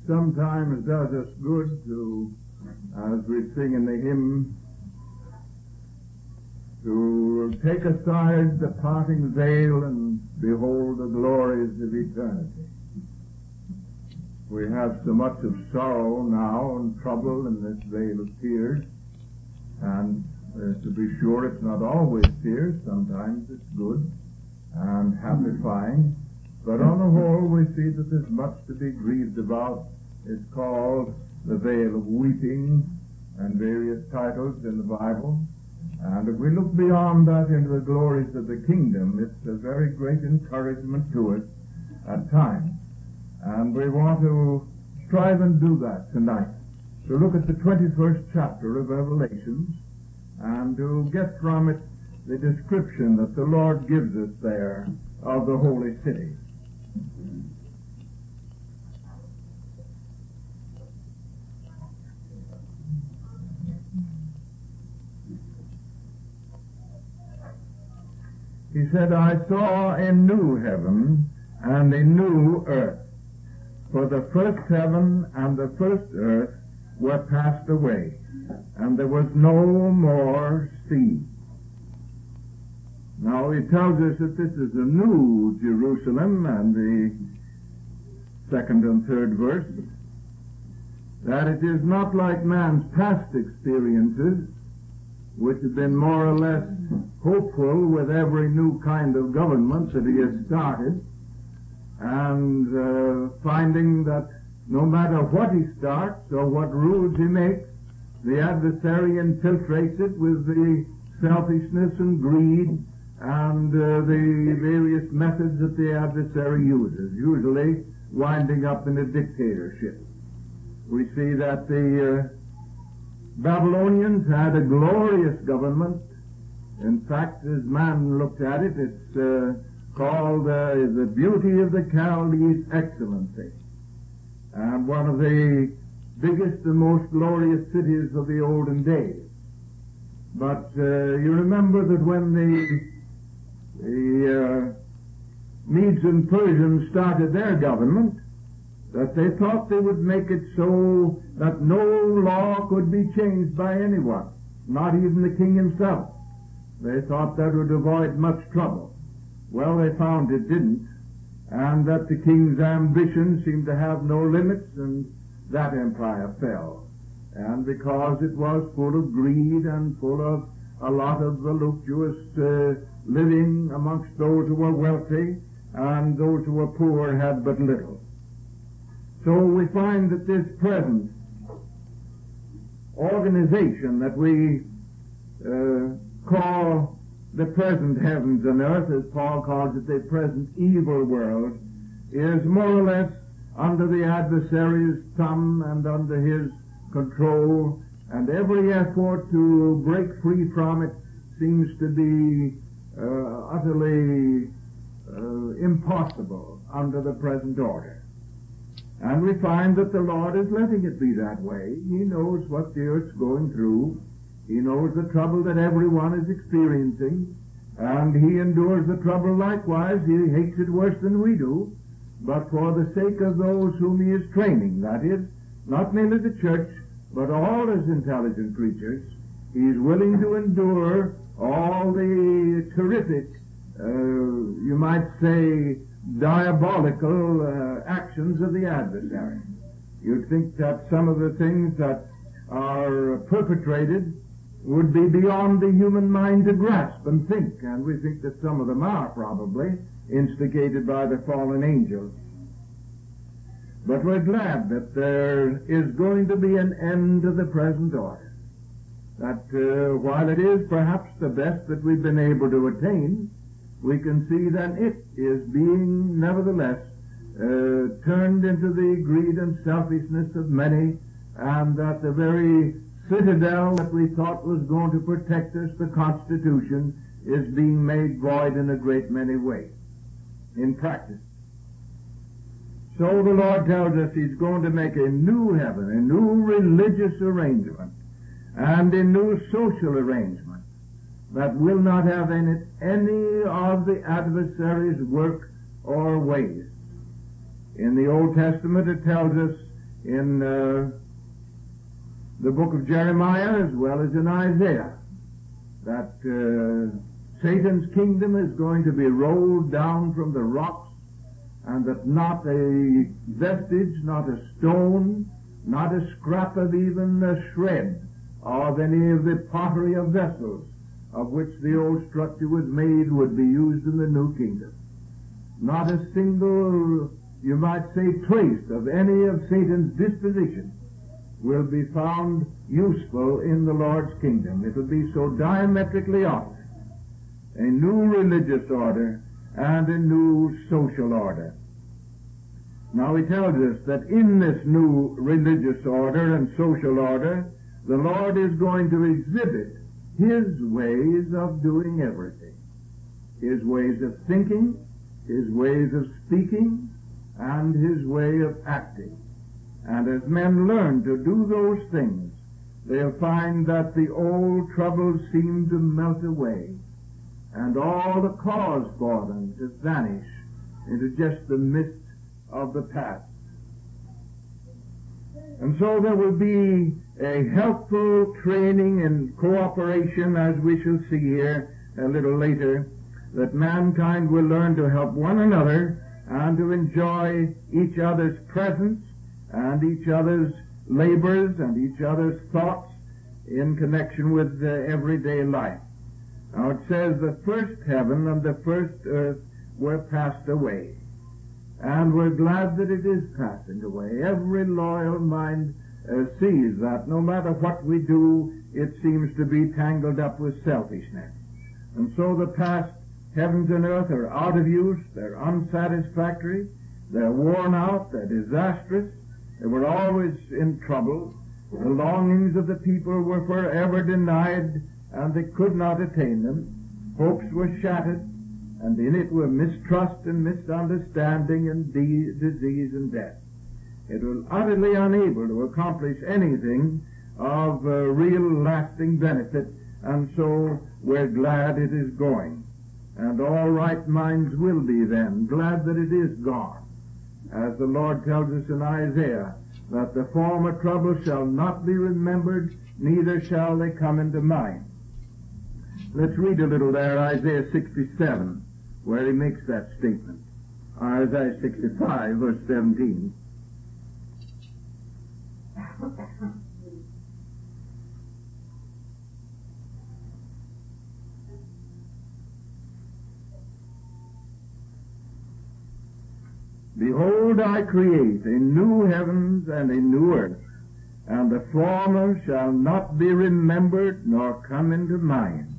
sometimes does us good to, as we sing in the hymn, to take aside the parting veil and behold the glories of eternity. We have so much of sorrow now and trouble in this vale of tears, and to be sure it's not always tears, sometimes it's good and happifying, but on the whole we see that there's much to be grieved about. It's called the Vale of Weeping and various titles in the Bible. And if we look beyond that into the glories of the kingdom, it's a very great encouragement to us at times. And we want to strive and do that tonight. To look at the 21st chapter of Revelations and to get from it the description that the Lord gives us there of the holy city. He said, I saw a new heaven and a new earth, for the first heaven and the first earth were passed away, and there was no more sea. Now he tells us that this is a new Jerusalem, and the second and third verse, that it is not like man's past experiences, which have been more or less hopeful with every new kind of government that he has started, and finding that no matter what he starts or what rules he makes, the adversary infiltrates it with the selfishness and greed and the various methods that the adversary uses, usually winding up in a dictatorship. We see that the Babylonians had a glorious government. In fact, as man looked at it, it's called the beauty of the Chaldees' excellency. And one of the biggest and most glorious cities of the olden days. But you remember that when the Medes and Persians started their government, that they thought they would make it so that no law could be changed by anyone, not even the king himself. They thought that would avoid much trouble. Well, they found it didn't, and that the king's ambition seemed to have no limits, and that empire fell. And because it was full of greed and full of a lot of voluptuous living amongst those who were wealthy, and those who were poor had but little. So we find that this present organization that we call the present heavens and earth, as Paul calls it, the present evil world, is more or less under the adversary's thumb and under his control, and every effort to break free from it seems to be utterly impossible under the present order. And we find that the Lord is letting it be that way. He knows what the earth's going through. He knows the trouble that everyone is experiencing, and he endures the trouble likewise. He hates it worse than we do, but for the sake of those whom he is training, that is, not merely the church, but all his intelligent creatures, he's willing to endure all the terrific, you might say, diabolical actions of the adversary. You'd think that some of the things that are perpetrated would be beyond the human mind to grasp and think, and we think that some of them are probably instigated by the fallen angels. But we're glad that there is going to be an end to the present order. That while it is perhaps the best that we've been able to attain, we can see that it is being nevertheless turned into the greed and selfishness of many, and that the very citadel that we thought was going to protect us, the Constitution, is being made void in a great many ways in practice. So the Lord tells us he's going to make a new heaven, a new religious arrangement, and a new social arrangement that will not have in it any of the adversary's work or ways. In the Old Testament it tells us in the book of Jeremiah as well as in Isaiah, that Satan's kingdom is going to be rolled down from the rocks, and that not a vestige, not a stone, not a scrap of even a shred of any of the pottery of vessels of which the old structure was made would be used in the new kingdom. Not a single, you might say, trace of any of Satan's disposition will be found useful in the Lord's kingdom. It will be so diametrically opposite. A new religious order and a new social order. Now he tells us that in this new religious order and social order, the Lord is going to exhibit His ways of doing everything. His ways of thinking, His ways of speaking, and His way of acting. And as men learn to do those things, they'll find that the old troubles seem to melt away, and all the cause for them to vanish into just the mist of the past. And so there will be a helpful training and cooperation, as we shall see here a little later, that mankind will learn to help one another and to enjoy each other's presence and each other's labors and each other's thoughts in connection with everyday life. Now it says the first heaven and the first earth were passed away. And we're glad that it is passing away. Every loyal mind sees that no matter what we do, it seems to be tangled up with selfishness. And so the past heavens and earth are out of use, they're unsatisfactory, they're worn out, they're disastrous, they were always in trouble. The longings of the people were forever denied, and they could not attain them. Hopes were shattered, and in it were mistrust and misunderstanding and disease and death. It was utterly unable to accomplish anything of real lasting benefit, and so we're glad it is going. And all right minds will be then glad that it is gone. As the Lord tells us in Isaiah, that the former trouble shall not be remembered, neither shall they come into mind. Let's read a little there, Isaiah 67, where he makes that statement. Isaiah 65, verse 17. Behold, I create a new heavens and a new earth, and the former shall not be remembered nor come into mind.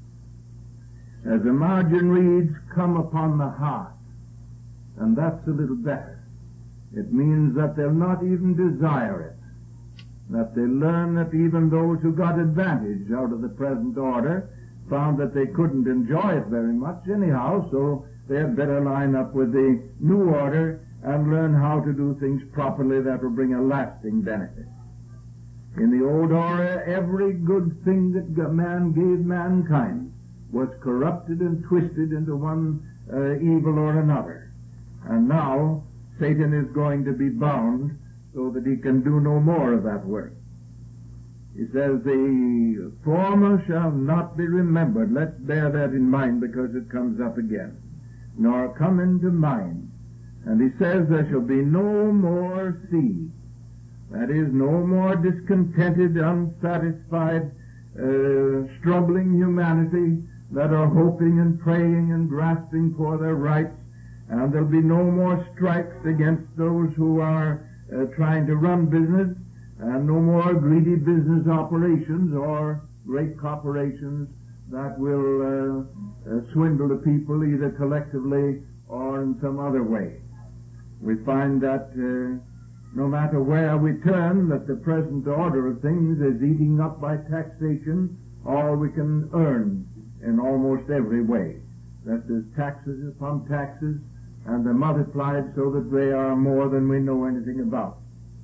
As the margin reads, come upon the heart, and that's a little better. It means that they'll not even desire it, that they learn that even those who got advantage out of the present order found that they couldn't enjoy it very much anyhow, so they had better line up with the new order and learn how to do things properly that will bring a lasting benefit. In the old order, every good thing that man gave mankind was corrupted and twisted into one evil or another. And now Satan is going to be bound so that he can do no more of that work. He says, the former shall not be remembered. Let's bear that in mind because it comes up again. Nor come into mind. And he says there shall be no more seed. That is, no more discontented, unsatisfied, struggling humanity that are hoping and praying and grasping for their rights. And there'll be no more strikes against those who are trying to run business, and no more greedy business operations or great corporations that will swindle the people either collectively or in some other way. We find that no matter where we turn, that the present order of things is eating up by taxation all we can earn in almost every way. That there's taxes upon taxes, and they're multiplied so that they are more than we know anything about.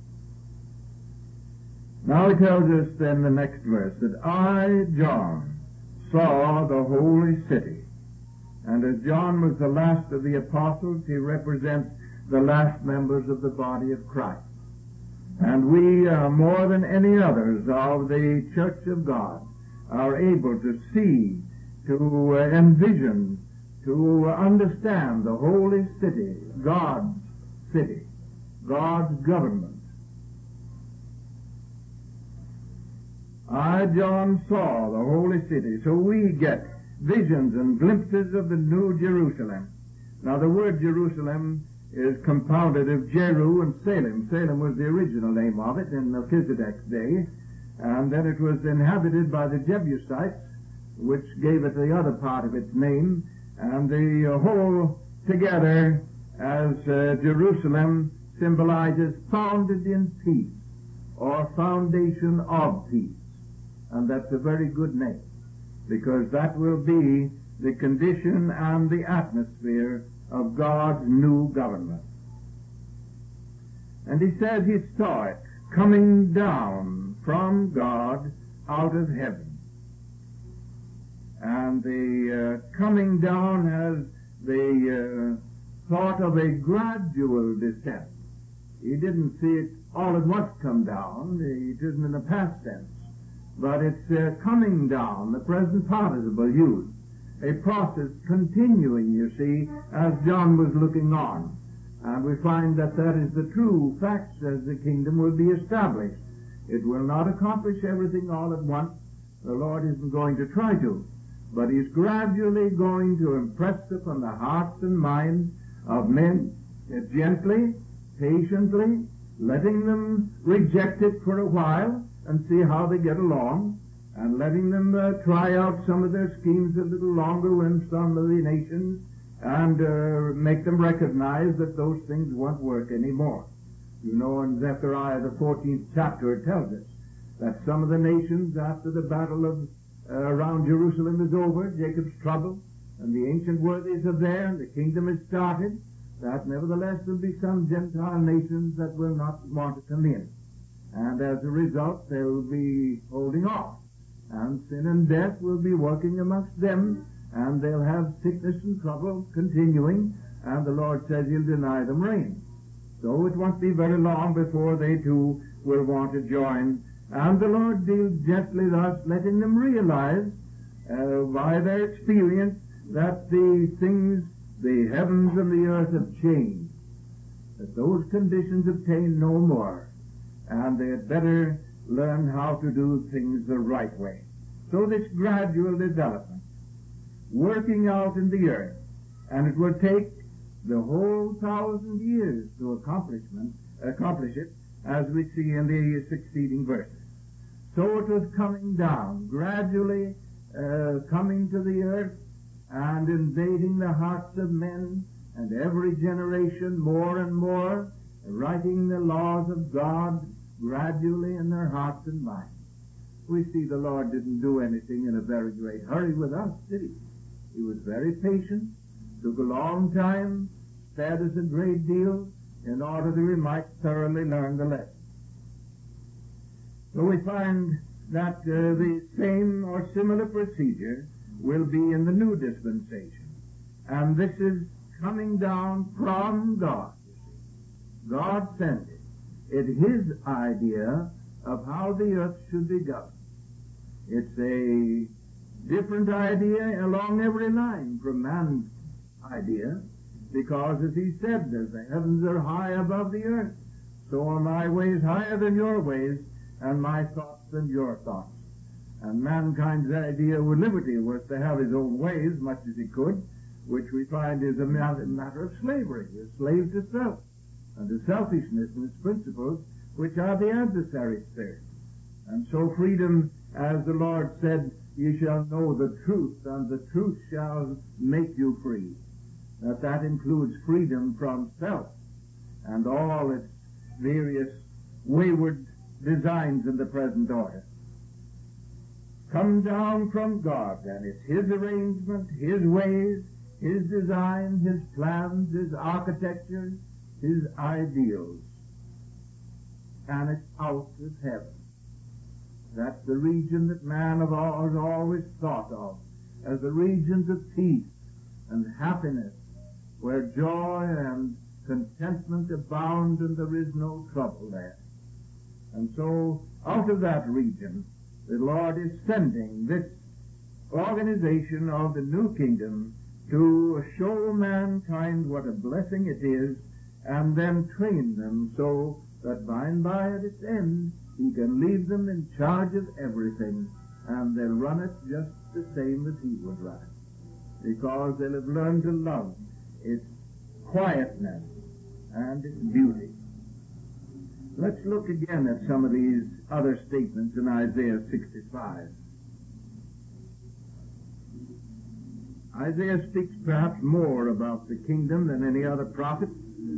Now he tells us then the next verse that I, John, saw the holy city. And as John was the last of the apostles, he represents the last members of the body of Christ. And we, more than any others of the Church of God, are able to see, to envision, to understand the holy city, God's government. I, John, saw the holy city. So we get visions and glimpses of the New Jerusalem. Now the word Jerusalem is compounded of Jeru and Salem. Salem was the original name of it in Melchizedek's day, and then it was inhabited by the Jebusites, which gave it the other part of its name, and the whole together as Jerusalem symbolizes founded in peace, or foundation of peace. And that's a very good name, because that will be the condition and the atmosphere of God's new government. And he says he saw it coming down from God out of heaven. And the coming down has the thought of a gradual descent. He didn't see it all at once come down. It isn't in the past tense. But it's coming down, the present participle used. A process continuing, you see, as John was looking on. And we find that that is the true fact as the kingdom will be established. It will not accomplish everything all at once. The Lord isn't going to try to. But He's gradually going to impress upon the hearts and minds of men, gently, patiently, letting them reject it for a while and see how they get along, and letting them try out some of their schemes a little longer in some of the nations, and make them recognize that those things won't work anymore. You know, in Zechariah, the 14th chapter, it tells us that some of the nations, after the battle of around Jerusalem is over, Jacob's trouble, and the ancient worthies are there, and the kingdom is started, that nevertheless there will be some Gentile nations that will not want to come in. And as a result, they will be holding off. And sin and death will be working amongst them, and they'll have sickness and trouble continuing, and the Lord says He'll deny them rain. So it won't be very long before they too will want to join. And the Lord deals gently thus, letting them realize by their experience that the things, the heavens and the earth have changed, that those conditions obtain no more, and they had better learn how to do things the right way. So this gradual development, working out in the earth, and it will take the whole 1,000 years to accomplish it, as we see in the succeeding verses. So it was coming down, gradually coming to the earth and invading the hearts of men, and every generation more and more writing the laws of God gradually in their hearts and minds. We see the Lord didn't do anything in a very great hurry with us, did He? He was very patient, took a long time, spared us a great deal in order that we might thoroughly learn the lesson. So we find that the same or similar procedure will be in the new dispensation. And this is coming down from God. God sent it. It's His idea of how the earth should be governed. It's a different idea along every line from man's idea, because as He said, as the heavens are high above the earth, so are my ways higher than your ways, and my thoughts than your thoughts. And mankind's idea with liberty was to have his own ways much as he could, which we find is a matter of slavery, a slave to self, and to selfishness and its principles, which are the adversary spirit. And so freedom, as the Lord said, ye shall know the truth, and the truth shall make you free. That includes freedom from self and all its various wayward designs in the present order. Come down from God, and it's His arrangement, His ways, His design, His plans, His architecture, His ideals. And it's out of heaven. That's the region that man has always thought of as the regions of peace and happiness, where joy and contentment abound and there is no trouble there. And so, out of that region, the Lord is sending this organization of the new kingdom to show mankind what a blessing it is, and then train them so that by and by at its end, he can leave them in charge of everything, and they'll run it just the same as he would run it, because they'll have learned to love its quietness and its beauty. Let's look again at some of these other statements in Isaiah 65. Isaiah speaks perhaps more about the kingdom than any other prophet.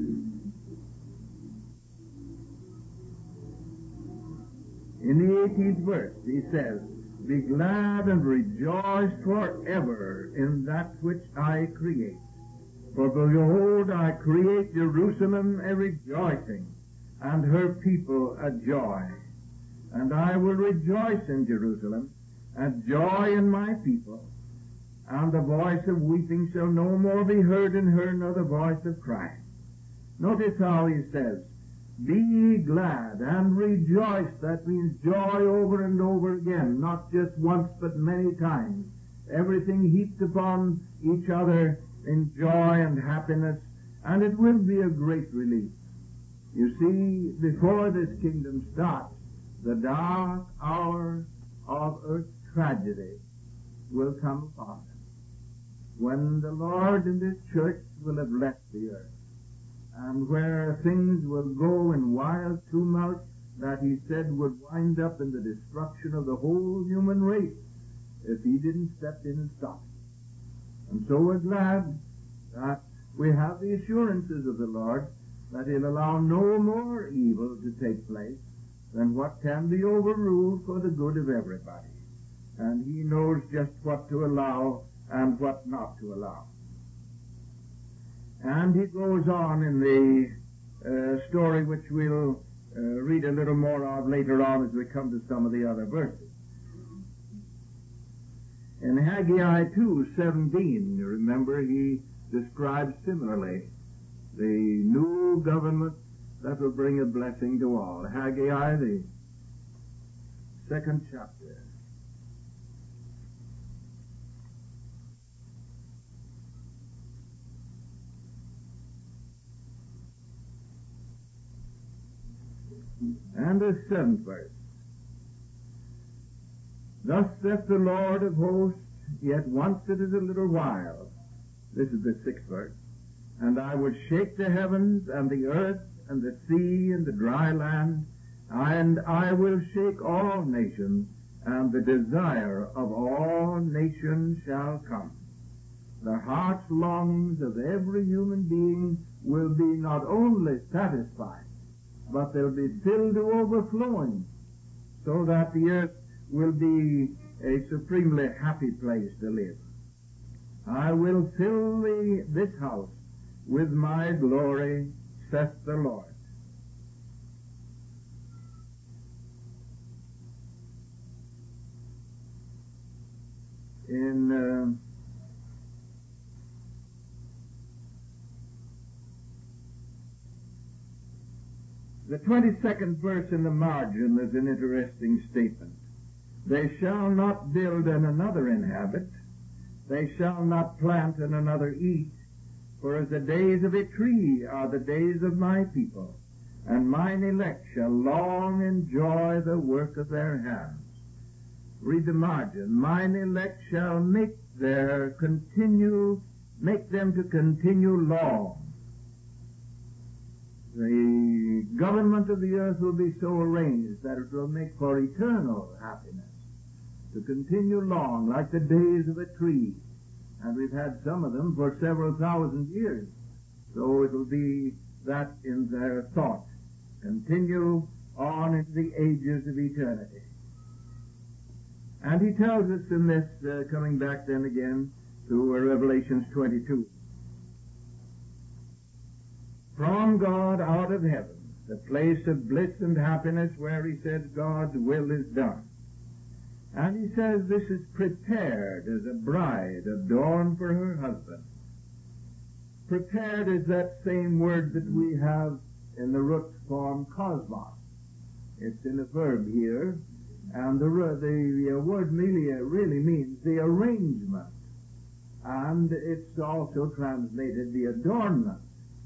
In the 18th verse, he says, "Be glad and rejoice forever in that which I create. For behold, I create Jerusalem a rejoicing, and her people a joy. And I will rejoice in Jerusalem, and joy in my people. And the voice of weeping shall no more be heard in her, nor the voice of crying." Notice how he says, "Be glad and rejoice." That means joy over and over again, not just once but many times. Everything heaped upon each other in joy and happiness, and it will be a great relief. You see, before this kingdom starts, the dark hour of earth's tragedy will come upon us, when the Lord and His church will have left the earth, and where things will go in wild tumult that He said would wind up in the destruction of the whole human race if He didn't step in and stop it. And so we're glad that we have the assurances of the Lord that He'll allow no more evil to take place than what can be overruled for the good of everybody. And He knows just what to allow and what not to allow. And he goes on in the story which we'll read a little more of later on as we come to some of the other verses. In Haggai 2:17, you remember, he describes similarly the new government that will bring a blessing to all. Haggai, the 2nd chapter. And the 7th verse. "Thus saith the Lord of hosts, yet once it is a little while." This is the 6th verse. "And I will shake the heavens and the earth and the sea and the dry land, and I will shake all nations, and the desire of all nations shall come. The heart's longings of every human being will be not only satisfied, but they'll be filled to overflowing, so that the earth will be a supremely happy place to live. I will fill this house with my glory, saith the Lord." In the 22nd verse in the margin, there's an interesting statement. "They shall not build and another inhabit. They shall not plant and another eat. For as the days of a tree are the days of my people, and mine elect shall long enjoy the work of their hands." Read the margin. "Mine elect shall make them to continue long." The government of the earth will be so arranged that it will make for eternal happiness, to continue long, like the days of a tree. And we've had some of them for several thousand years. So it will be that in their thought, continue on into the ages of eternity. And he tells us in this, coming back then again to Revelations 22, "From God out of heaven, the place of bliss and happiness where," he said, "God's will is done." And he says this is prepared as a bride adorned for her husband. Prepared is that same word that we have in the root form cosmos. It's in a verb here, and the word really means the arrangement, and it's also translated the adornment,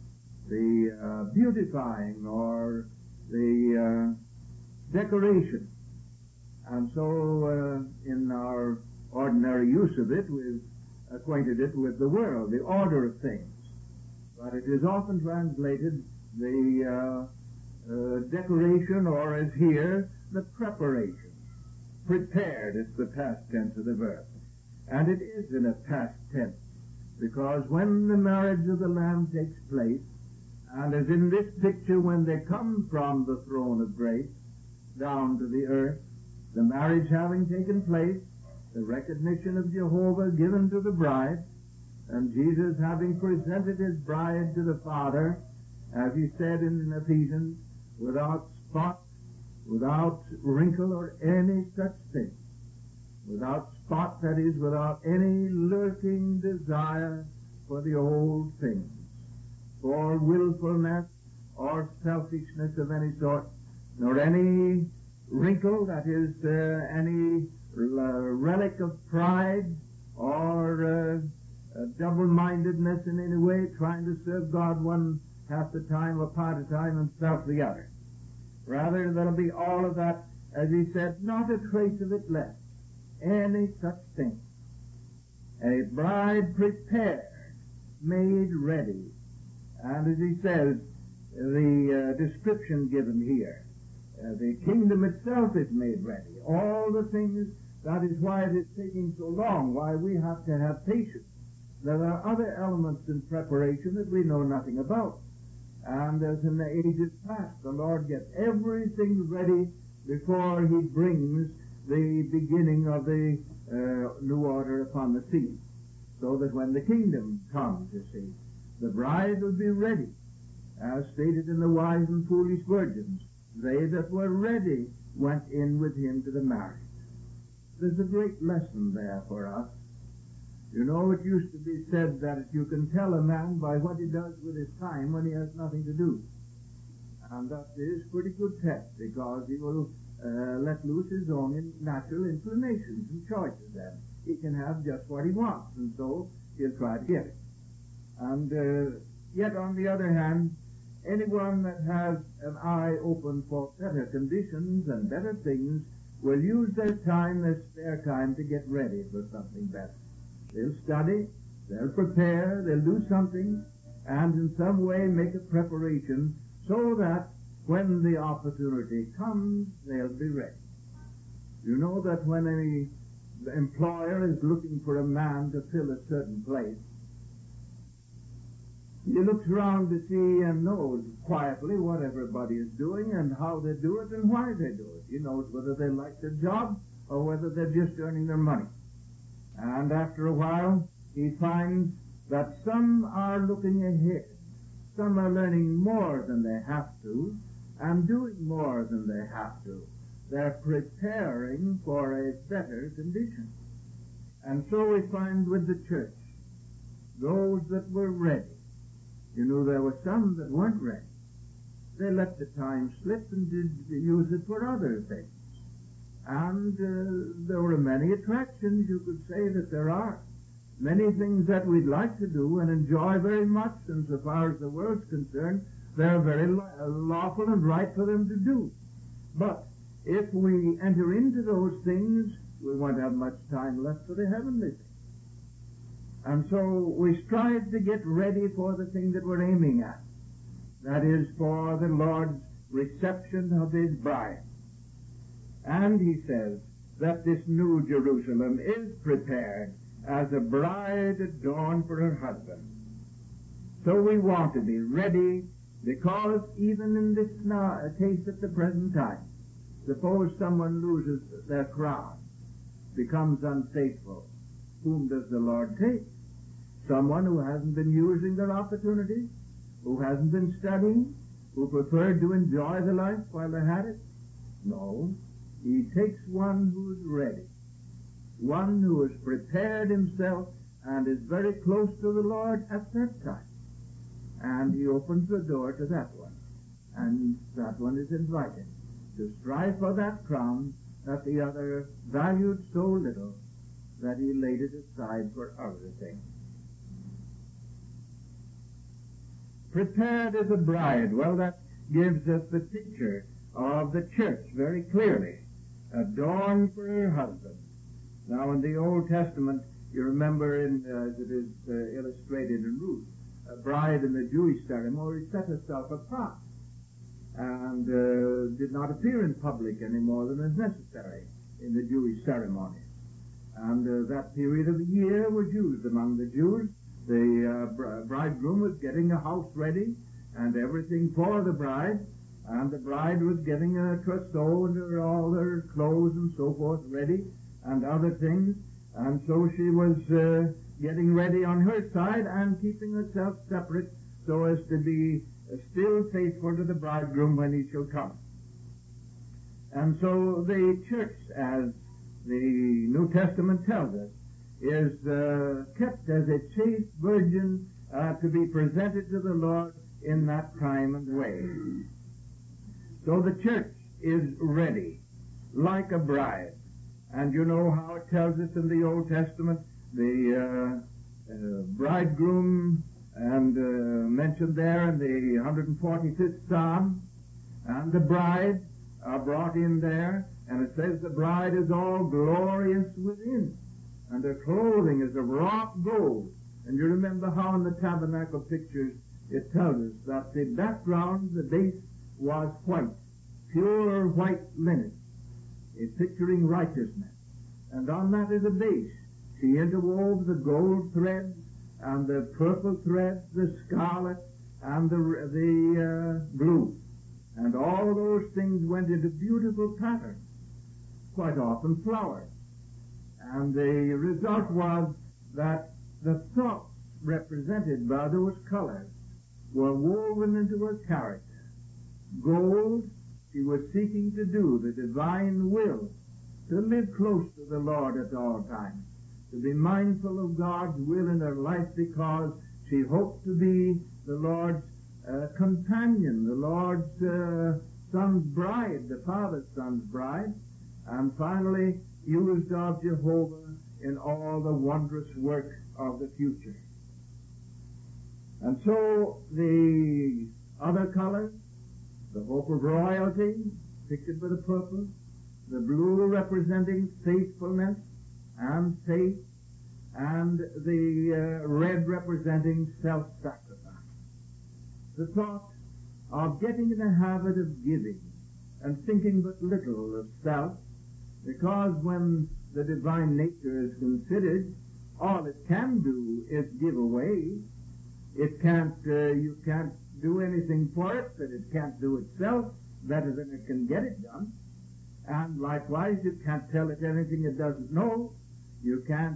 the beautifying, or the decoration. And so in our ordinary use of it, we've acquainted it with the world, the order of things. But it is often translated the decoration, or as here, the preparation. Prepared is the past tense of the verb. And it is in a past tense, because when the marriage of the Lamb takes place, and as in this picture, when they come from the throne of grace down to the earth, the marriage having taken place, the recognition of Jehovah given to the bride, and Jesus having presented his bride to the Father, as he said in Ephesians, without spot, without wrinkle, or any such thing. Without spot, that is, without any lurking desire for the old things, for willfulness or selfishness of any sort, nor any wrinkle, that is, any relic of pride or double-mindedness in any way, trying to serve God one half the time or part of the time and self the other. Rather, there'll be all of that, as he said, not a trace of it left, any such thing. A bride prepared, made ready. And as he says, the description given here, the kingdom itself is made ready. All the things, that is why it is taking so long, why we have to have patience. There are other elements in preparation that we know nothing about. And as in the ages past, the Lord gets everything ready before he brings the beginning of the new order upon the scene. So that when the kingdom comes, you see, the bride will be ready. As stated in the wise and foolish virgins, they that were ready went in with him to the marriage. There's a great lesson there for us. You know, it used to be said that you can tell a man by what he does with his time when he has nothing to do. And that is pretty good test, because he will let loose his own natural inclinations and choices, and he can have just what he wants, and so he'll try to get it. And yet, on the other hand, anyone that has an eye open for better conditions and better things will use their time, their spare time, to get ready for something better. They'll study, they'll prepare, they'll do something, and in some way make a preparation so that when the opportunity comes, they'll be ready. You know that when any employer is looking for a man to fill a certain place, he looks around to see and knows quietly what everybody is doing and how they do it and why they do it. He knows whether they like their job or whether they're just earning their money. And after a while, he finds that some are looking ahead. Some are learning more than they have to and doing more than they have to. They're preparing for a better condition. And so we find with the church, those that were ready. You know, there were some that weren't ready. They let the time slip and did use it for other things. And there were many attractions, you could say that there are. Many things that we'd like to do and enjoy very much, and so far as the world's concerned, they're very lawful and right for them to do. But if we enter into those things, we won't have much time left for the heavenly things. And so we strive to get ready for the thing that we're aiming at. That is, for the Lord's reception of his bride. And he says that this new Jerusalem is prepared as a bride adorned for her husband. So we want to be ready, because even in this case at the present time, suppose someone loses their crown, becomes unfaithful. Whom does the Lord take? Someone who hasn't been using their opportunities, who hasn't been studying, who preferred to enjoy the life while they had it? No. He takes one who's ready, one who has prepared himself and is very close to the Lord at that time. And he opens the door to that one, and that one is invited to strive for that crown that the other valued so little that he laid it aside for other things. Prepared as a bride. Well, that gives us the picture of the church very clearly. Adorned for her husband. Now, in the Old Testament, you remember, as it is illustrated in Ruth, a bride in the Jewish ceremony set herself apart and did not appear in public any more than is necessary in the Jewish ceremonies. And that period of the year was used among the Jews. The bridegroom was getting a house ready and everything for the bride, and the bride was getting a trousseau and all her clothes and so forth ready and other things, and so she was getting ready on her side and keeping herself separate so as to be still faithful to the bridegroom when he shall come. And so the church, as the New Testament tells us, is kept as a chaste virgin to be presented to the Lord in that time and way. So the church is ready, like a bride. And you know how it tells us in the Old Testament, the bridegroom, and mentioned there in the 145th Psalm, and the bride are brought in there, and it says the bride is all glorious within, and her clothing is of wrought gold. And you remember how in the tabernacle pictures it tells us that the background, the base, was white, pure white linen, picturing righteousness. And on that is a base. She interwove the gold threads and the purple threads, the scarlet and the blue. And all those things went into beautiful patterns, quite often flowers. And the result was that the thoughts represented by those colors were woven into her character. Gold, she was seeking to do the divine will, to live close to the Lord at all times, to be mindful of God's will in her life because she hoped to be the Lord's companion, the Lord's son's bride, the Father's son's bride, and finally used of Jehovah in all the wondrous work of the future. And so the other colors, the hope of royalty, pictured by the purple, the blue representing faithfulness and faith, and the red representing self-sacrifice. The thought of getting in the habit of giving and thinking but little of self, because when the divine nature is considered, all it can do is give away. It can't, you can't do anything for it that it can't do itself better than it can get it done. And likewise, you can't tell it anything it doesn't know. You can't,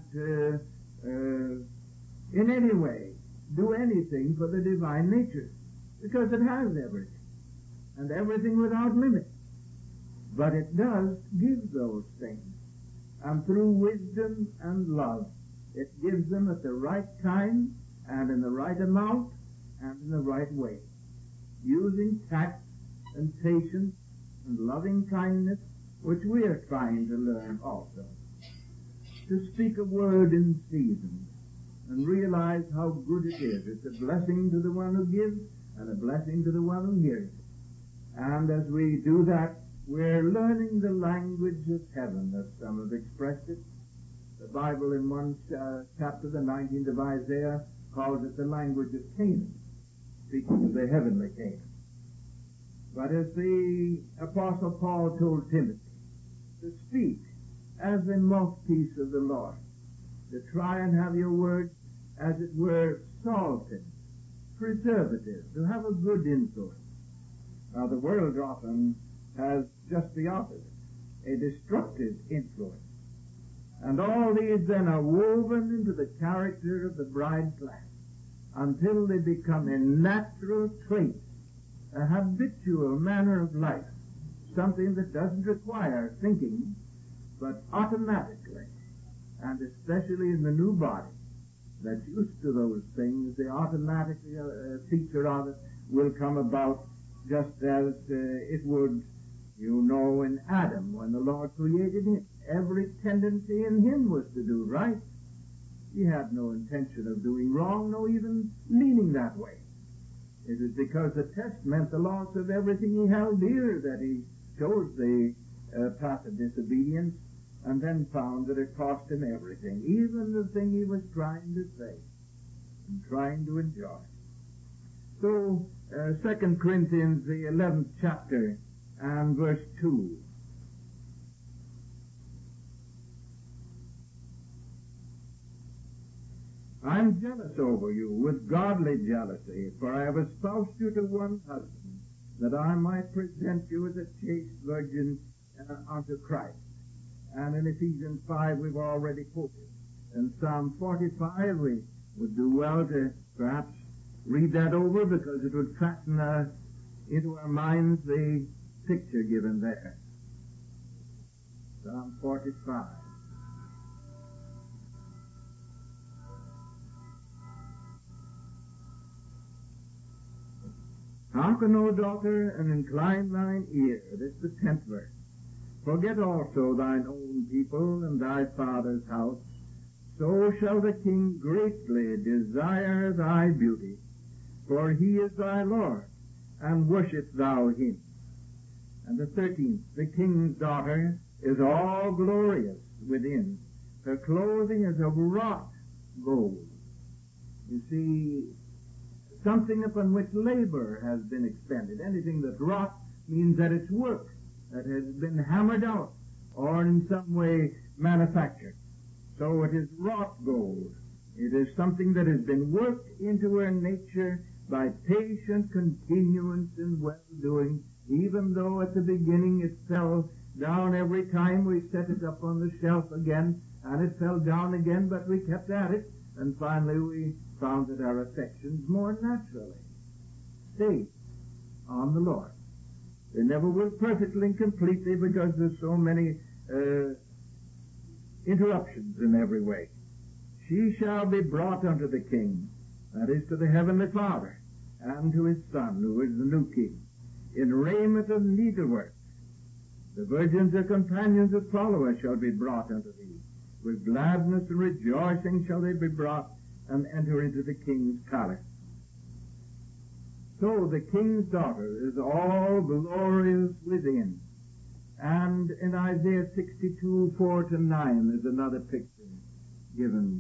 in any way, do anything for the divine nature, because it has everything, and everything without limit. But it does give those things, and through wisdom and love, it gives them at the right time, and in the right amount, and in the right way, using tact and patience and loving kindness, which we are trying to learn also. To speak a word in season and realize how good it is. It's a blessing to the one who gives and a blessing to the one who hears it. And as we do that, we're learning the language of heaven, as some have expressed it. The Bible in one chapter, the 19th of Isaiah, calls it the language of Canaan, speaking of the heavenly Canaan. But as the Apostle Paul told Timothy, to speak as the mouthpiece of the Lord, to try and have your words, as it were, salted, preservative, to have a good influence. Now, the world often has just the opposite, a destructive influence. And all these then are woven into the character of the bride class until they become a natural trait, a habitual manner of life, something that doesn't require thinking, but automatically, and especially in the new body that's used to those things, the automatic feature of it will come about just as it would You know, in Adam, when the Lord created him, every tendency in him was to do right. He had no intention of doing wrong, no even leaning that way. It is because the test meant the loss of everything he held dear that he chose the path of disobedience, and then found that it cost him everything, even the thing he was trying to save and trying to enjoy. So, 2 Corinthians, the 11th chapter, and verse 2. I'm jealous over you with godly jealousy, for I have espoused you to one husband, that I might present you as a chaste virgin unto Christ. And in Ephesians 5 we've already quoted. In Psalm 45 we would do well to perhaps read that over, because it would fasten into our minds the picture given there. Psalm 45. Hearken, O daughter, and incline thine ear. This is the 10th verse. Forget also thine own people and thy father's house. So shall the king greatly desire thy beauty. For he is thy Lord, and worship thou him. And the 13th, the king's daughter is all glorious within. Her clothing is of wrought gold. You see, something upon which labor has been expended. Anything that's wrought means that it's work that has been hammered out or in some way manufactured. So it is wrought gold. It is something that has been worked into her nature by patient continuance in well-doing, even though at the beginning it fell down every time we set it up on the shelf again, and it fell down again, but we kept at it, and finally we found that our affections more naturally stayed on the Lord. They never will perfectly and completely, because there's so many interruptions in every way. She shall be brought unto the King, that is, to the Heavenly Father, and to his Son, who is the new King, in raiment of needlework. The virgins or companions that follow us shall be brought unto thee. With gladness and rejoicing shall they be brought, and enter into the King's palace. So the King's daughter is all glorious within. And in Isaiah 62, 4-9, there's another picture given.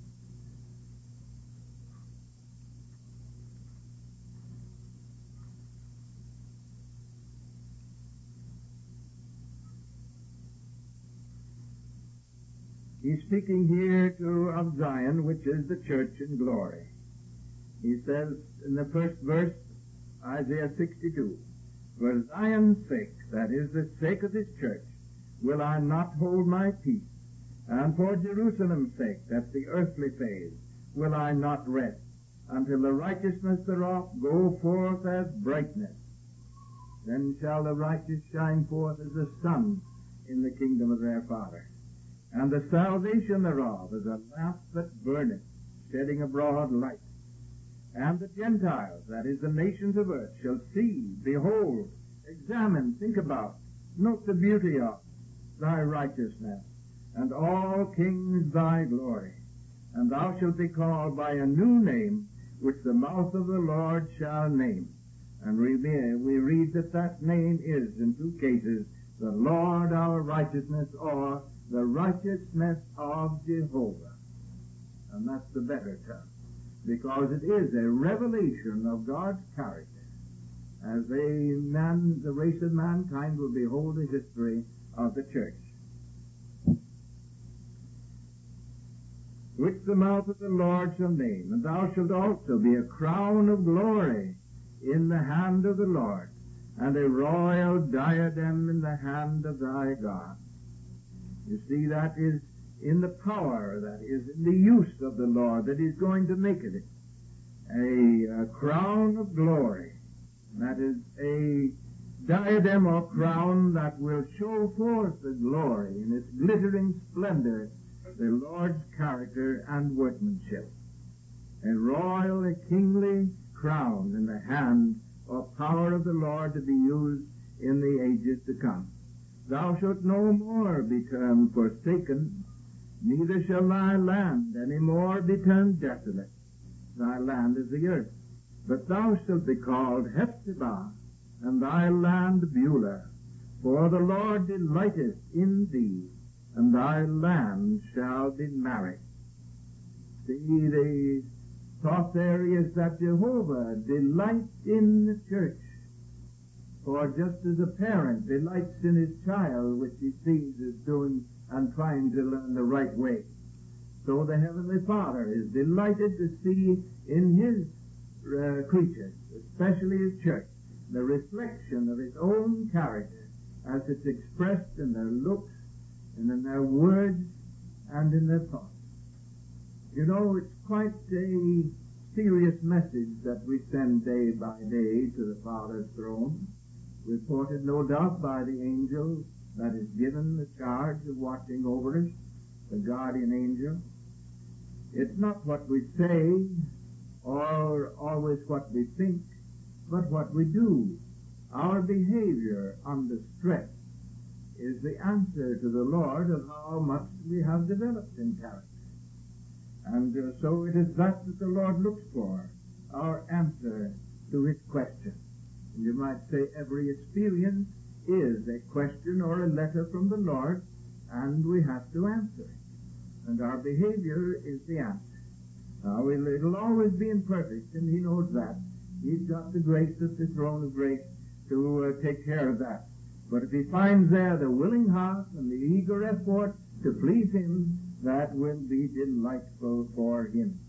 He's speaking here of Zion, which is the church in glory. He says in the first verse, Isaiah 62, for Zion's sake, that is the sake of his church, will I not hold my peace. And for Jerusalem's sake, that's the earthly phase, will I not rest, until the righteousness thereof go forth as brightness. Then shall the righteous shine forth as the sun in the kingdom of their Father. And the salvation thereof is a lamp that burneth, shedding abroad light. And the Gentiles, that is the nations of earth, shall see, behold, examine, think about, note the beauty of thy righteousness, and all kings thy glory. And thou shalt be called by a new name, which the mouth of the Lord shall name. And we read that that name is, in two cases, the Lord our righteousness, or the righteousness of Jehovah. And that's the better term, because it is a revelation of God's character, as the race of mankind will behold the history of the church. Which the mouth of the Lord shall name, and thou shalt also be a crown of glory in the hand of the Lord, and a royal diadem in the hand of thy God. You see, that is in the power, that is in the use of the Lord, that He's going to make it a crown of glory. That is a diadem or crown that will show forth the glory in its glittering splendor, the Lord's character and workmanship. A royal, a kingly crown in the hand or power of the Lord, to be used in the ages to come. Thou shalt no more be termed forsaken, neither shall thy land any more be termed desolate. Thy land is the earth. But thou shalt be called Hephzibah, and thy land Beulah. For the Lord delighteth in thee, and thy land shall be married. See, the thought there is that Jehovah delights in the church. For just as a parent delights in his child, which he sees is doing and trying to learn the right way, so the Heavenly Father is delighted to see in his creatures, especially his church, the reflection of his own character as it's expressed in their looks and in their words and in their thoughts. You know, it's quite a serious message that we send day by day to the Father's throne, reported no doubt by the angel that is given the charge of watching over us, the guardian angel. It's not what we say or always what we think, but what we do. Our behavior under stress is the answer to the Lord of how much we have developed in character. And so it is that the Lord looks for, our answer to his question. And you might say every experience is a question or a letter from the Lord, and we have to answer it. And our behavior is the answer. Now, it'll always be imperfect, and he knows that. He's got the grace of the throne of grace to take care of that. But if he finds there the willing heart and the eager effort to please him, that will be delightful for him.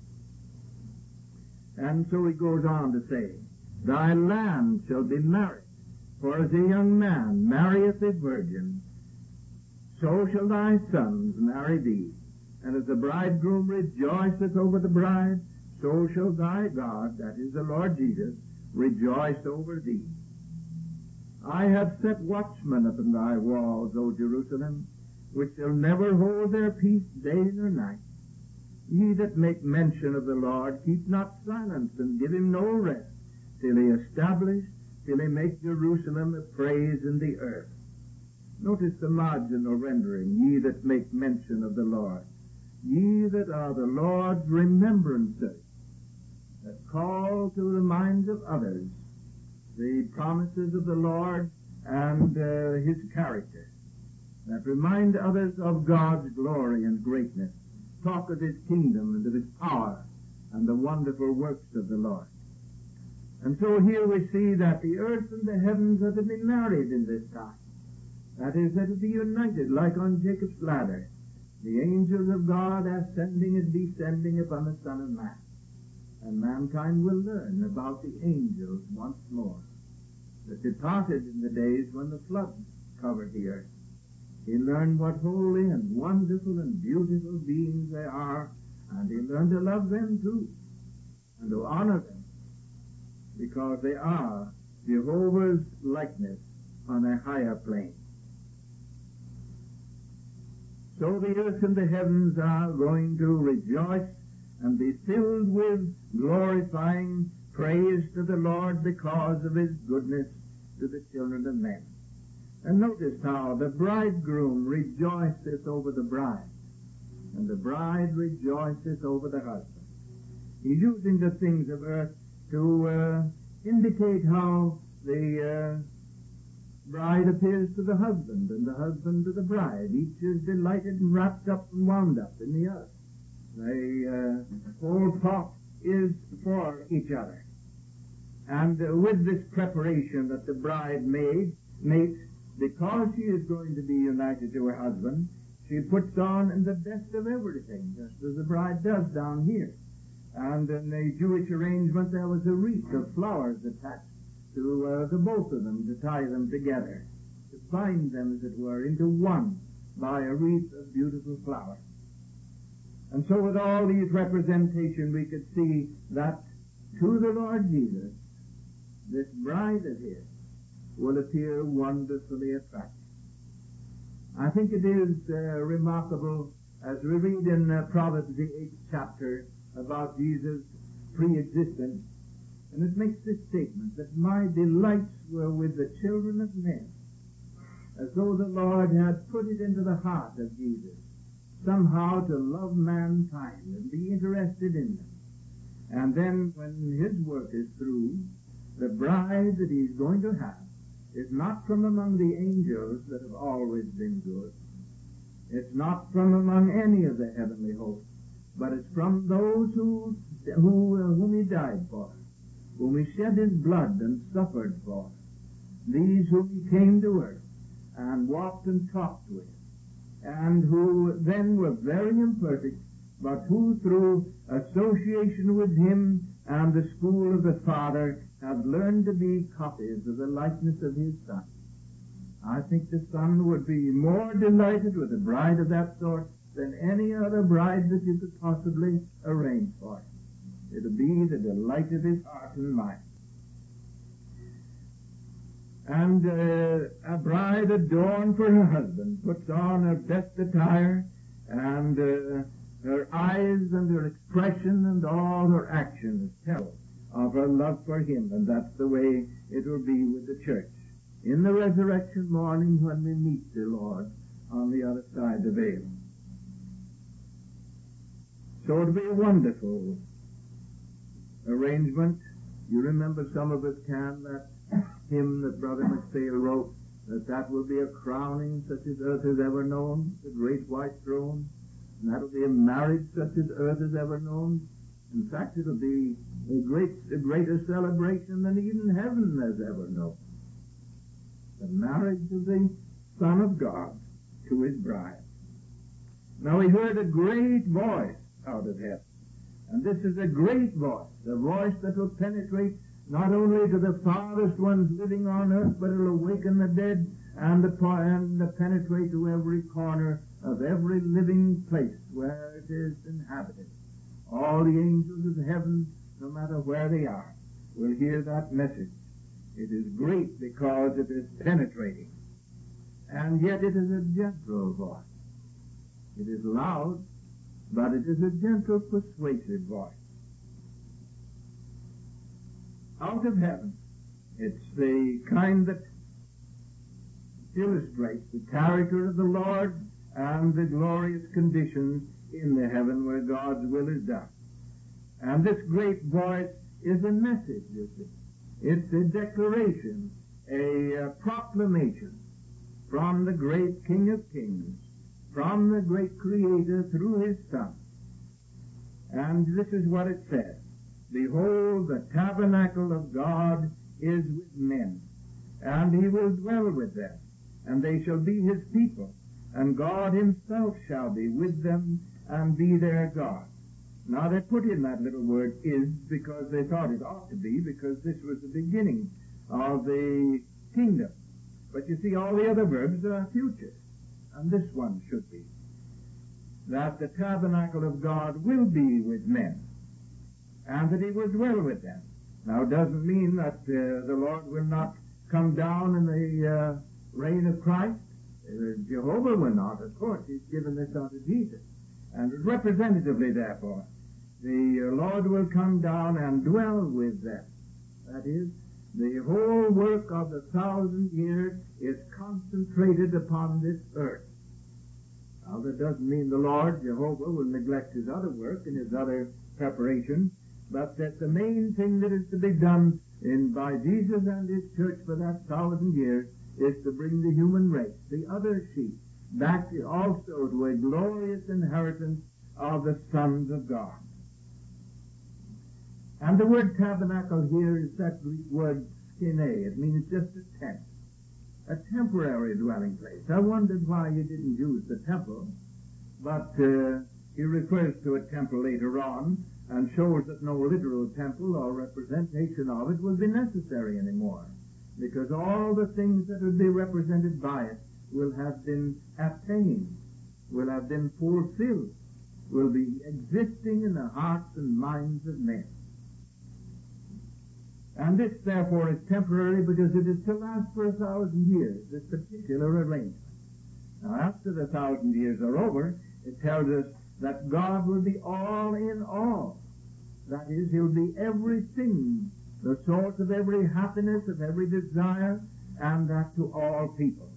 And so he goes on to say, thy land shall be married, for as a young man marrieth a virgin, so shall thy sons marry thee. And as the bridegroom rejoiceth over the bride, so shall thy God, that is the Lord Jesus, rejoice over thee. I have set watchmen upon thy walls, O Jerusalem, which shall never hold their peace day nor night. Ye that make mention of the Lord, keep not silence, and give him no rest, till he establish, till he make Jerusalem a praise in the earth. Notice the marginal rendering, ye that make mention of the Lord. Ye that are the Lord's remembrancers, that call to the minds of others the promises of the Lord and his character, that remind others of God's glory and greatness, talk of his kingdom and of his power and the wonderful works of the Lord. And so here we see that the earth and the heavens are to be married in this time. That is, they're to be united like on Jacob's ladder, the angels of God ascending and descending upon the Son of Man. And mankind will learn about the angels once more, that departed in the days when the flood covered the earth. He learned what holy and wonderful and beautiful beings they are, and he learned to love them too, and to honor them, because they are Jehovah's likeness on a higher plane. So the earth and the heavens are going to rejoice and be filled with glorifying praise to the Lord because of his goodness to the children of men. And notice how the bridegroom rejoiceth over the bride, and the bride rejoiceth over the husband. He's using the things of earth to indicate how the bride appears to the husband, and the husband to the bride. Each is delighted and wrapped up and wound up in the other. The whole thought is for each other. And with this preparation that the bride makes, because she is going to be united to her husband, she puts on the best of everything, just as the bride does down here. And in the Jewish arrangement, there was a wreath of flowers attached to the both of them, to tie them together, to bind them, as it were, into one by a wreath of beautiful flowers. And so with all these representations, we could see that to the Lord Jesus, this bride of his will appear wonderfully attractive. I think it is remarkable, as we read in Proverbs, the 8th chapter, about Jesus' pre-existence, And it makes this statement that my delights were with the children of men, as though the Lord had put it into the heart of Jesus somehow to love mankind and be interested in them. And then when his work is through, the bride that he's going to have is not from among the angels that have always been good. It's not from among any of the heavenly hosts, but it's from those whom he died for, whom he shed his blood and suffered for, these whom he came to earth and walked and talked with, and who then were very imperfect, but who through association with him and the school of the Father have learned to be copies of the likeness of his Son. I think the Son would be more delighted with a bride of that sort than any other bride that you could possibly arrange for him. It would be the delight of his heart and mind. And a bride adorned for her husband puts on her best attire, and her eyes and her expression and all her actions tell of her love for him, and that's the way it will be with the church in the resurrection morning when we meet the Lord on the other side of the veil. So it'll be a wonderful arrangement. You remember, some of us can, that hymn that Brother McPhail wrote, that will be a crowning such as earth has ever known, the great white throne, and that'll be a marriage such as earth has ever known. In fact, it'll be a greater celebration than even heaven has ever known. The marriage of the Son of God to his bride. Now he heard a great voice out of heaven. And this is a great voice, a voice that will penetrate not only to the farthest ones living on earth, but it will awaken the dead and penetrate to every corner of every living place where it is inhabited. All the angels of heaven, no matter where they are, will hear that message. It is great because it is penetrating. And yet it is a gentle voice. It is loud, but it is a gentle, persuasive voice. Out of heaven. It's the kind that illustrates the character of the Lord and the glorious conditions in the heaven where God's will is done. And this great voice is a message, you see. It's a declaration, a proclamation from the great King of Kings, from the great Creator through his Son. And this is what it says. Behold, the tabernacle of God is with men, and he will dwell with them, and they shall be his people, and God himself shall be with them and be their God. Now they put in that little word is because they thought it ought to be, because this was the beginning of the kingdom. But you see, all the other verbs are future, and this one should be. That the tabernacle of God will be with men, and that he will dwell with them. Now it doesn't mean that the Lord will not come down in the reign of Christ. Jehovah will not, of course. He's given this unto Jesus. And representatively, therefore, the Lord will come down and dwell with them. That is, the whole work of the 1,000 years is concentrated upon this earth. Now, that doesn't mean the Lord, Jehovah, will neglect his other work and his other preparation, but that the main thing that is to be done by Jesus and his church for that 1,000 years is to bring the human race, the other sheep, back also to a glorious inheritance of the sons of God. And the word tabernacle here is that Greek word skene. It means just a tent, a temporary dwelling place. I wondered why you didn't use the temple, but he refers to a temple later on and shows that no literal temple or representation of it will be necessary anymore, because all the things that would be represented by it will have been attained, will have been fulfilled, will be existing in the hearts and minds of men. And this, therefore, is temporary because it is to last for 1,000 years, this particular arrangement. Now, after the 1,000 years are over, it tells us that God will be all in all. That is, he'll be everything the source of every happiness, of every desire, and that to all people.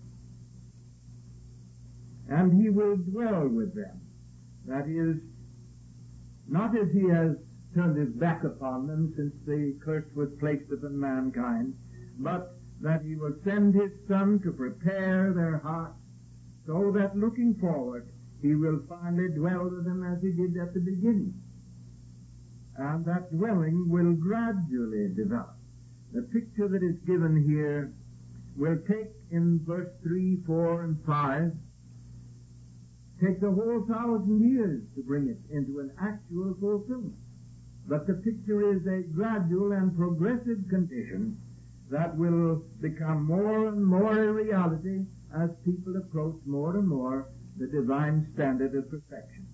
And he will dwell with them. That is, not as he has turned his back upon them since the curse was placed upon mankind, but that he will send his Son to prepare their hearts so that looking forward he will finally dwell with them as he did at the beginning. And that dwelling will gradually develop. The picture that is given here will take in verse 3, 4, and 5, take the whole 1,000 years to bring it into an actual fulfillment. But the picture is a gradual and progressive condition that will become more and more a reality as people approach more and more the divine standard of perfection.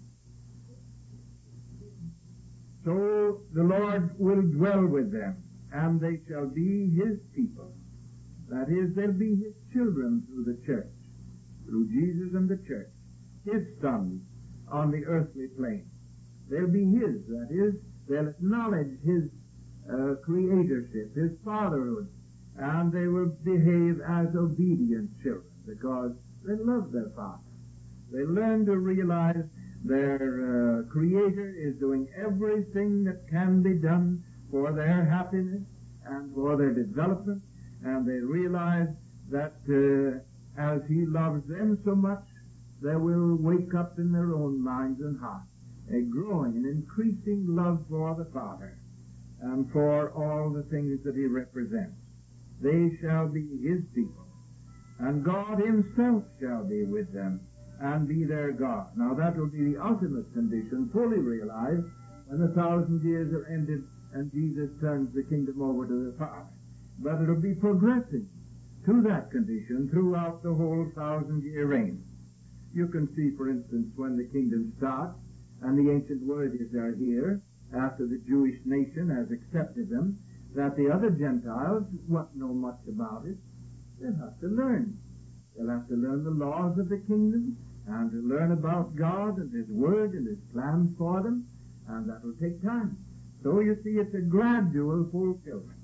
So the Lord will dwell with them, and they shall be his people. That is, they'll be his children through the church, through Jesus and the church, his sons on the earthly plane. They'll be his, that is, they'll acknowledge his creatorship, his fatherhood, and they will behave as obedient children because they love their father. They learn to realize their Creator is doing everything that can be done for their happiness and for their development, and they realize that as he loves them so much, there will wake up in their own minds and hearts a growing and increasing love for the Father and for all the things that he represents. They shall be his people, and God himself shall be with them and be their God. Now that will be the ultimate condition, fully realized, when the 1,000 years are ended and Jesus turns the kingdom over to the Father. But it will be progressing to that condition throughout the whole 1,000-year reign. You can see, for instance, when the kingdom starts and the ancient worthies are here, after the Jewish nation has accepted them, that the other Gentiles won't know much about it. They'll have to learn. They'll have to learn the laws of the kingdom and to learn about God and his word and his plans for them, and that will take time. So you see, it's a gradual fulfillment.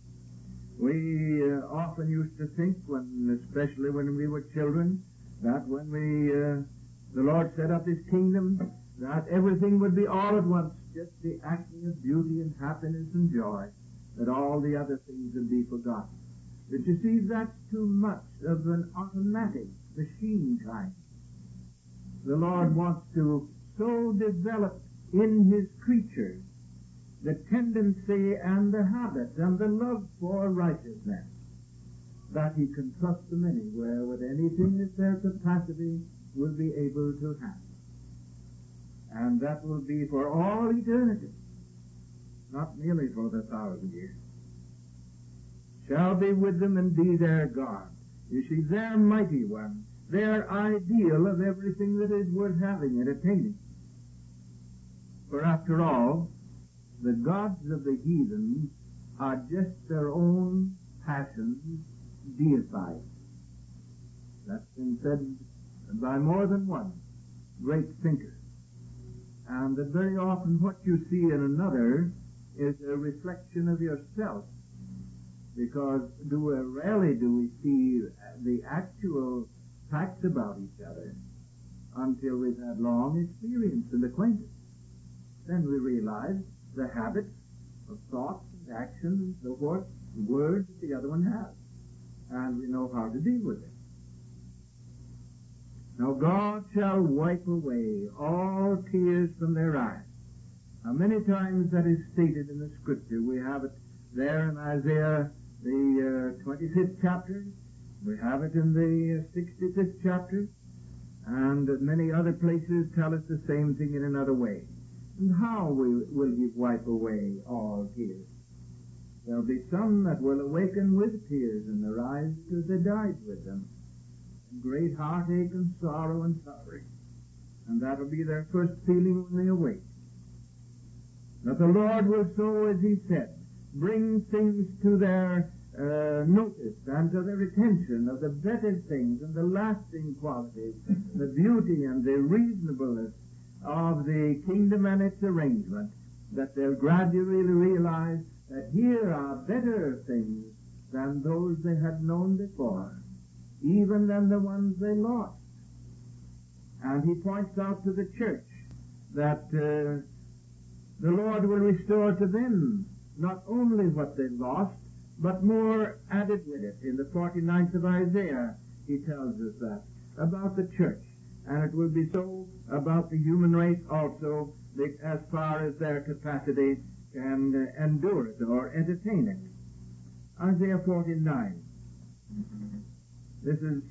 We often used to think, especially when we were children, that when the Lord set up his kingdom, that everything would be all at once, just the acting of beauty and happiness and joy, that all the other things would be forgotten. But you see, that's too much of an automatic machine kind. The Lord wants to so develop in his creatures the tendency and the habit and the love for righteousness that he can trust them anywhere with anything that their capacity will be able to handle. And that will be for all eternity, not merely for the 1,000 years. Shall be with them and be their God. You see, their mighty one, their ideal of everything that is worth having and attaining. For after all, the gods of the heathen are just their own passions deified. That's been said by more than one great thinker. And that very often what you see in another is a reflection of yourself, because rarely do we see the actual facts about each other until we've had long experience and acquaintance. Then we realize the habits of thoughts and actions and so forth, the words that the other one has, and we know how to deal with it. Now God shall wipe away all tears from their eyes. Now many times that is stated in the Scripture. We have it there in Isaiah, the 25th chapter. We have it in the 65th chapter. And many other places tell us the same thing in another way. And how will he wipe away all tears? There'll be some that will awaken with tears in their eyes because they died with them. Great heartache and sorrow and suffering. And that'll be their first feeling when they awake. That the Lord will so, as he said, bring things to their notice and to their attention of the better things and the lasting qualities, the beauty and the reasonableness of the kingdom and its arrangement, that they'll gradually realize that here are better things than those they had known before, even than the ones they lost. And he points out to the church that the Lord will restore to them not only what they lost, but more added with it. In the 49th of Isaiah, he tells us that about the church. And it will be so about the human race also, as far as their capacity can endure it or entertain it. Isaiah 49. This is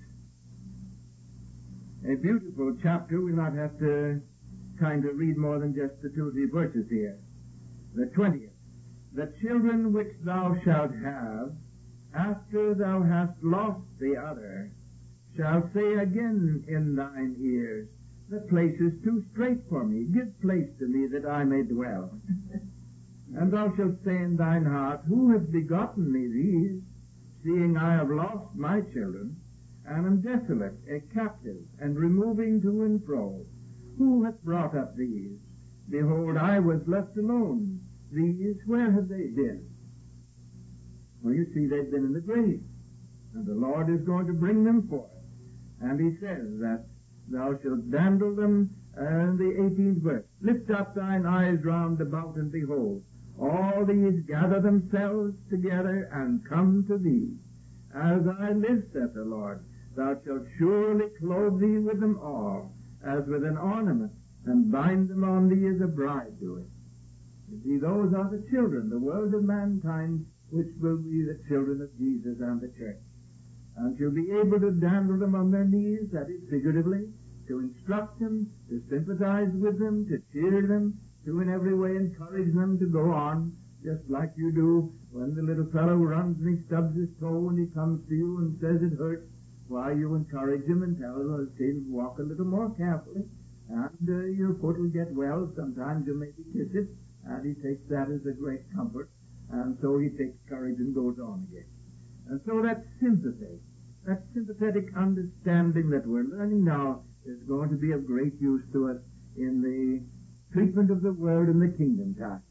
a beautiful chapter. We'll not have to kind of read more than just the 2 or 3 verses here. The 20th. The children which thou shalt have, after thou hast lost the other, shall say again in thine ears, the place is too strait for me. Give place to me that I may dwell. And thou shalt say in thine heart, who hath begotten me these, seeing I have lost my children, and am desolate, a captive, and removing to and fro? Who hath brought up these? Behold, I was left alone. These, where have they been? Well, you see, they've been in the grave, and the Lord is going to bring them forth. And he says that thou shalt dandle them, in the 18th verse. Lift up thine eyes round about, and behold, all these gather themselves together and come to thee. As I live, saith the Lord, thou shalt surely clothe thee with them all, as with an ornament, and bind them on thee as a bride doeth. You see, those are the children, the world of mankind, which will be the children of Jesus and the church. And you'll be able to dandle them on their knees, that is, figuratively, to instruct them, to sympathize with them, to cheer them, to in every way encourage them to go on, just like you do when the little fellow runs and he stubs his toe and he comes to you and says it hurts. Why, you encourage him and tell him to walk a little more carefully, and your foot will get well. Sometimes you maybe kiss it, and he takes that as a great comfort, and so he takes courage and goes on again. And so that sympathy, that sympathetic understanding that we're learning now is going to be of great use to us in the treatment of the world in the kingdom time.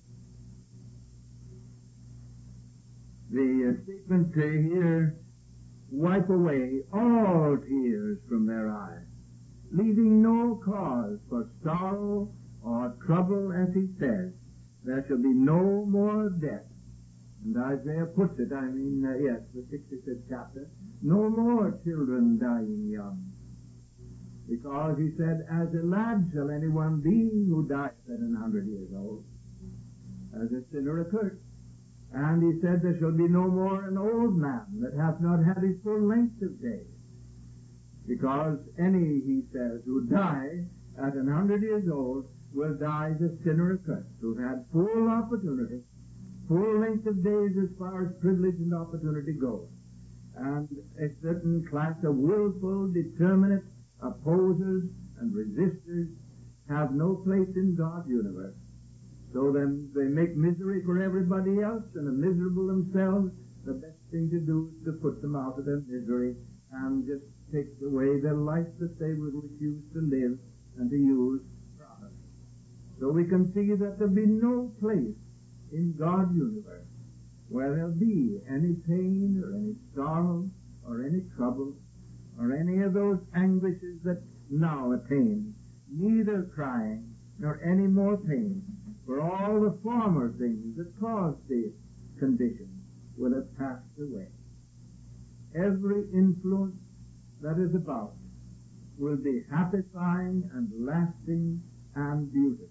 The statement here, wipe away all tears from their eyes, leaving no cause for sorrow or trouble, as he says. There shall be no more death. And Isaiah puts it, the 65th chapter, no more children dying young. Because he said, as a lad shall anyone be who dieth at 100 years old, as a sinner accursed. And he said, there shall be no more an old man that hath not had his full length of days. Because any, he says, who die at 100 years old will die as a sinner accursed, who've had full opportunity, full length of days as far as privilege and opportunity goes. And a certain class of willful, determinate opposers and resistors have no place in God's universe. So then they make misery for everybody else and are miserable themselves. The best thing to do is to put them out of their misery and just take away their life that they would refuse to live and to use properly. So we can see that there'll be no place in God's universe where there'll be any pain or any sorrow or any trouble or any of those anguishes that now attain, neither crying nor any more pain, for all the former things that caused the condition will have passed away. Every influence that is about will be happifying and lasting and beautiful.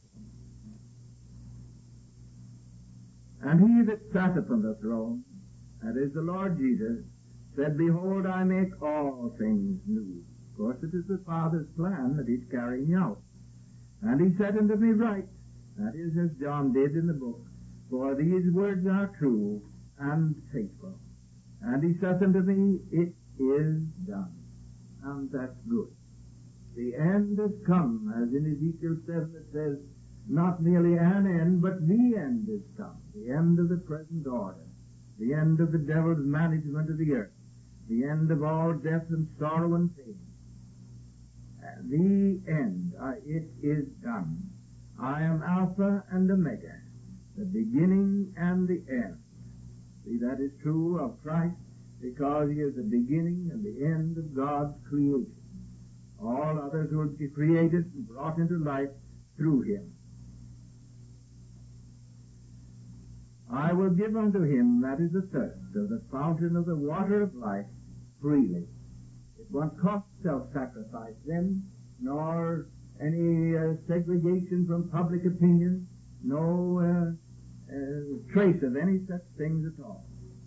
And he that sat upon the throne, that is the Lord Jesus, said, behold, I make all things new. Of course, it is the Father's plan that he's carrying out. And he said unto me, write, that is as John did in the book, for these words are true and faithful. And he said unto me, it is done. And that's good. The end has come, as in Ezekiel 7 it says, not merely an end, but the end has come. The end of the present order. The end of the devil's management of the earth. The end of all death and sorrow and pain. The end. It is done. I am Alpha and Omega, the beginning and the end. See, that is true of Christ, because he is the beginning and the end of God's creation. All others will be created and brought into life through him. I will give unto him that is athirst of the fountain of the water of life freely. It won't cost self-sacrifice then, nor any segregation from public opinion, no trace of any such things at all.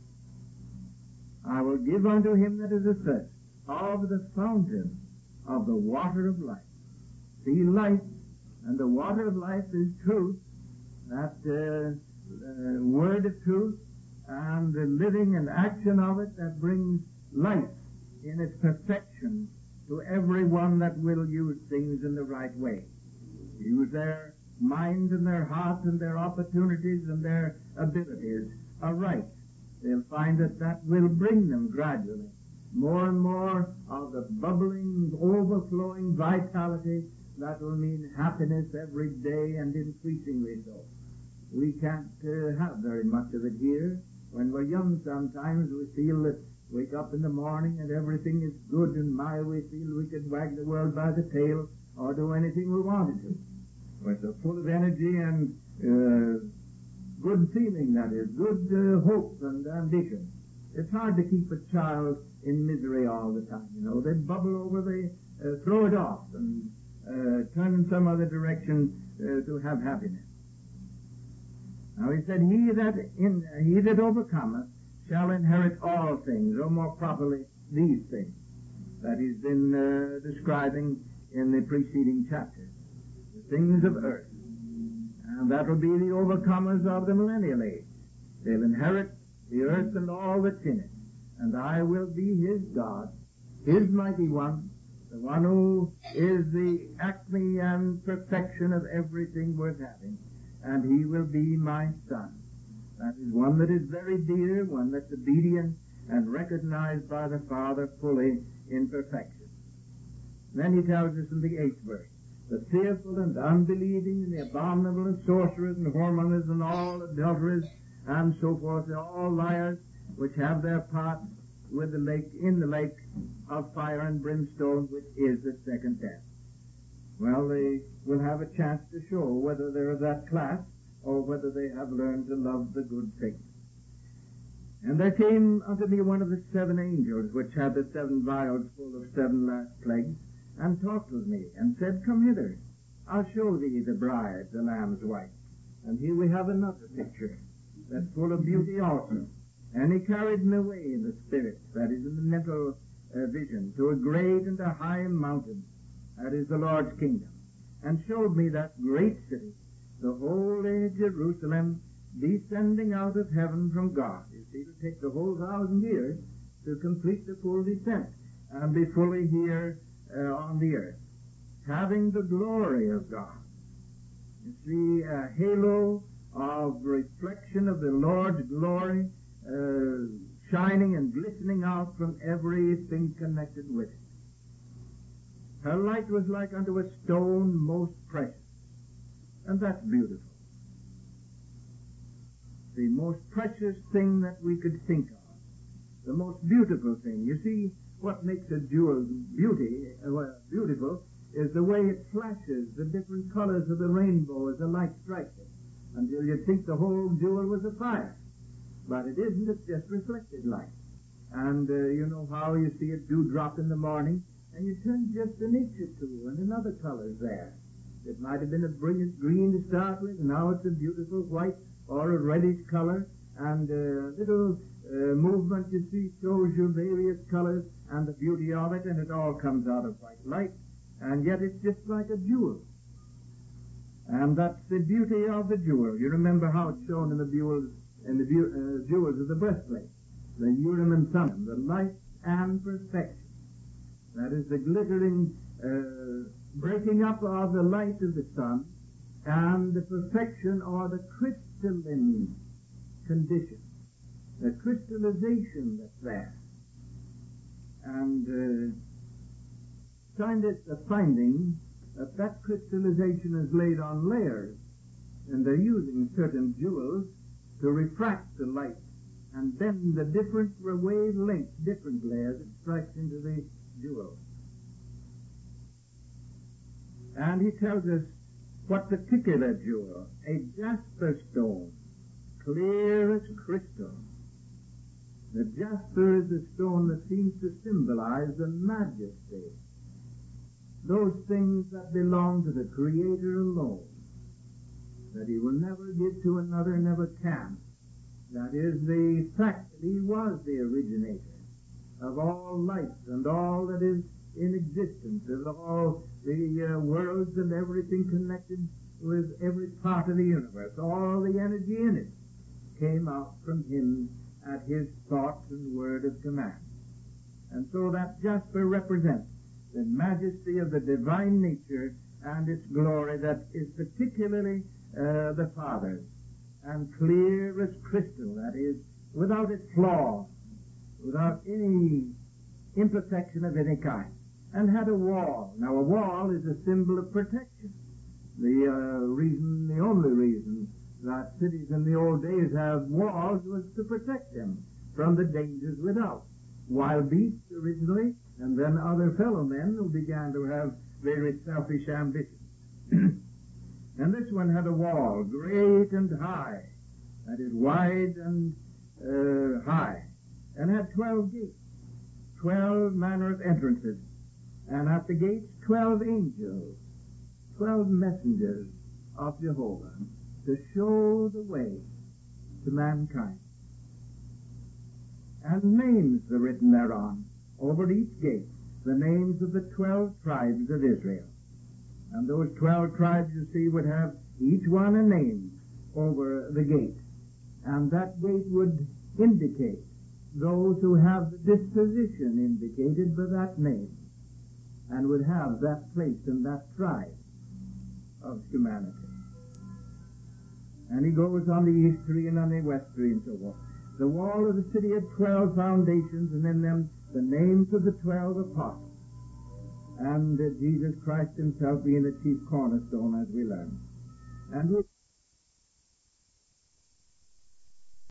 I will give unto him that is athirst of the fountain of the water of life. See, life and the water of life is truth, that word of truth, and the living and action of it that brings life in its perfection to everyone that will use things in the right way. Use their minds and their hearts and their opportunities and their abilities aright. They'll find that will bring them gradually more and more of the bubbling, overflowing vitality that will mean happiness every day and increasingly so. We can't have very much of it here. When we're young sometimes we feel that wake up in the morning and everything is good, and we feel we could wag the world by the tail or do anything we wanted to. We're so full of energy and good feeling, that is, good hope and ambition. It's hard to keep a child in misery all the time, you know. They bubble over, they throw it off and turn in some other direction to have happiness. Now he said, he that overcometh shall inherit all things, or more properly, these things that he's been describing in the preceding chapters, the things of earth. And that will be the overcomers of the millennial age. They'll inherit the earth and all that's in it. And I will be his God, his mighty one, the one who is the acme and perfection of everything worth having. And he will be my son. That is one that is very dear, one that's obedient and recognized by the Father fully in perfection. Then he tells us in the 8th verse, the fearful and unbelieving and the abominable and sorcerers and whoremongers and all adulterers and so forth, they're all liars, which have their part with the lake, in the lake of fire and brimstone, which is the second death. Well, they will have a chance to show whether they're of that class or whether they have learned to love the good things. And there came unto me one of the 7 angels, which had the 7 vials full of 7 last plagues, and talked with me, and said, Come hither, I'll show thee the bride, the Lamb's wife. And here we have another picture that's full of beauty also. And he carried me away in the spirit, that is in the mental vision, to a great and a high mountain, that is the Lord's kingdom, and showed me that great city, the holy Jerusalem, descending out of heaven from God. You see, it'll take the whole 1,000 years to complete the full descent and be fully here on the earth, having the glory of God. You see, a halo of reflection of the Lord's glory shining and glistening out from everything connected with it. Her light was like unto a stone most precious. And that's beautiful. The most precious thing that we could think of. The most beautiful thing. You see, what makes a jewel beautiful is the way it flashes, the different colors of the rainbow as the light strikes it, until you'd think the whole jewel was a fire. But it isn't, it's just reflected light. And you know how you see a dewdrop in the morning, and you turn just an inch or two, and another color's there. It might have been a brilliant green to start with, and now it's a beautiful white or a reddish color, and little movement you see shows you various colors and the beauty of it, and it all comes out of white light, and yet it's just like a jewel. And that's the beauty of the jewel. You remember how it's shown in the jewels of the breastplate, the Urim and Thummim, the light and perfection. That is the glittering breaking up of the light of the sun and the perfection or the crystalline condition, the crystallization that's there. And scientists are finding that crystallization is laid on layers, and they're using certain jewels to refract the light And then the different wavelengths differently as it strikes into the jewel. And he tells us what particular jewel, a jasper stone, clear as crystal. The jasper is the stone that seems to symbolize the majesty, those things that belong to the Creator alone, that he will never give to another, never can. That is the fact that he was the originator of all life and all that is in existence, of all the worlds and everything connected with every part of the universe. All the energy in it came out from him at his thought and word of command. And so that jasper represents the majesty of the divine nature and its glory that is particularly the Father's, and clear as crystal, that is, without a flaw, without any imperfection of any kind, and had a wall. Now, a wall is a symbol of protection. The only reason that cities in the old days have walls was to protect them from the dangers without. Wild beasts originally, and then other fellow men who began to have very selfish ambitions. And this one had a wall, great and high, that is, wide and high, and had 12 gates, 12 manner of entrances, and at the gates 12 angels, 12 messengers of Jehovah, to show the way to mankind. And names are written thereon, over each gate, the names of the 12 tribes of Israel. And those 12 tribes, you see, would have each one a name over the gate. And that gate would indicate those who have the disposition indicated by that name, and would have that place in that tribe of humanity. And he goes on the easterly and on the westerly and so forth. The wall of the city had 12 foundations, and in them the names of the 12 apostles. And Jesus Christ himself being the chief cornerstone, as we learn. And we